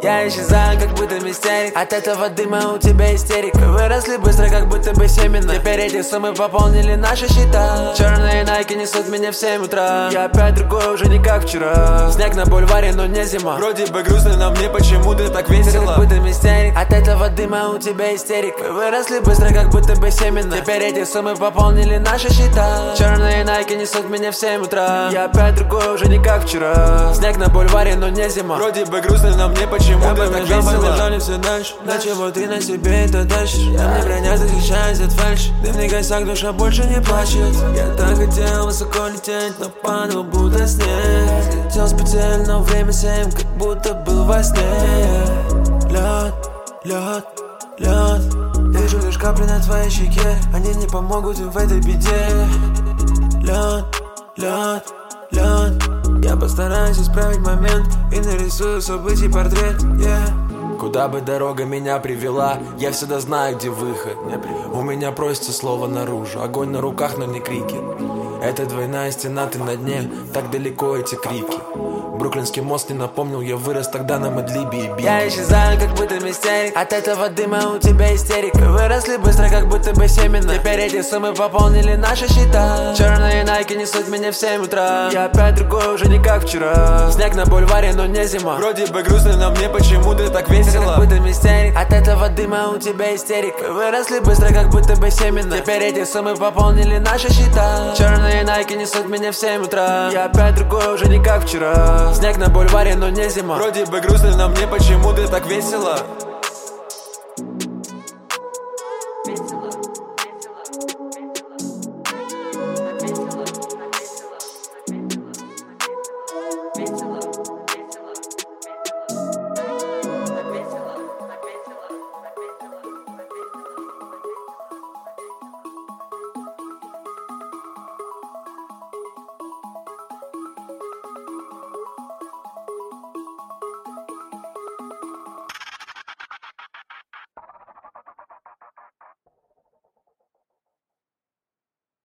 Я исчезаю, как будто мистерик. От этого дыма у тебя истерика. Выросли быстро, как будто бы семена. Теперь эти суммы пополнили наши счета. Черные найки несут меня в 7 утра. Я опять другой, уже не как вчера. Снег на бульваре, но не зима. Вроде бы грустно, но мне почему-то так весело. Как будто мистерик. От этого дыма у тебя истерика. Выросли быстро, как будто бы семена. Теперь эти суммы пополнили наши счета. Черные найки несут меня в 7 утра. Я опять другой, уже не как вчера. Снег на бульваре, но не зима. Вроде бы грустно, но мне почему-то так весело. Побежали все дальше. На чего ты на себе это тащишь? Я мне броня защищаюсь от фальши. Дымный косяк, душа больше не плачет. Я так хотел высоко лететь, но падал будто снег. Летел специально, но время 7, как будто был во сне. Лед, лед, лед. Вижу лишь капли на твоей щеке. Они не помогут им в этой беде. Лед, лед, лед. Я постараюсь исправить момент и нарисую событий портрет, Куда бы дорога меня привела, я всегда знаю, где выход. У меня просится слово наружу, огонь на руках, но не крики. Это двойная стена, ты на дне, так далеко эти крики. Бруклинский мост не напомнил, я вырос тогда на Мадлибе и Биг. Я исчезаю, как будто мистерик. От этого дыма у тебя истерика. Выросли быстро, как будто бы семена. Теперь эти суммы пополнили наши счета. Черные найки несут меня в 7 утра. Я опять другой, уже не как вчера. Снег на бульваре, но не зима. Вроде бы грустно, но мне почему-то так весело. Как будто мистерик. От этого дыма у тебя истерика. Выросли быстро, как будто бы семена. Теперь эти суммы пополнили наши счета. Черные найки несут меня в 7 утра. Я опять другой, уже не как вчера. Снег на бульваре, но не зима. Вроде бы грустно, но мне почему-то так весело.